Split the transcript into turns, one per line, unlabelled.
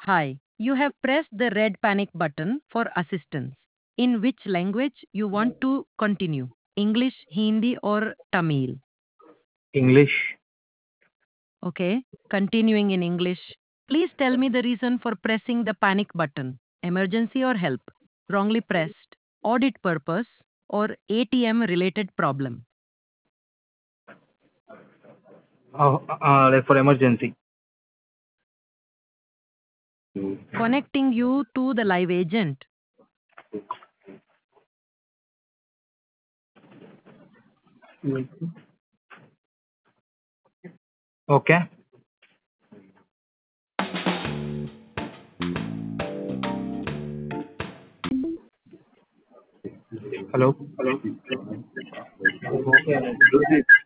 Hi, you have pressed the red panic button for assistance. In which language you want to continue? English, Hindi, or Tamil?
English.
Okay, continuing in English. Please tell me the reason for pressing the panic button. Emergency or help? Wrongly pressed? Audit purpose? Or ATM related problem?
Like for emergency.
Connecting you to the live agent.
Okay. Hello. Okay.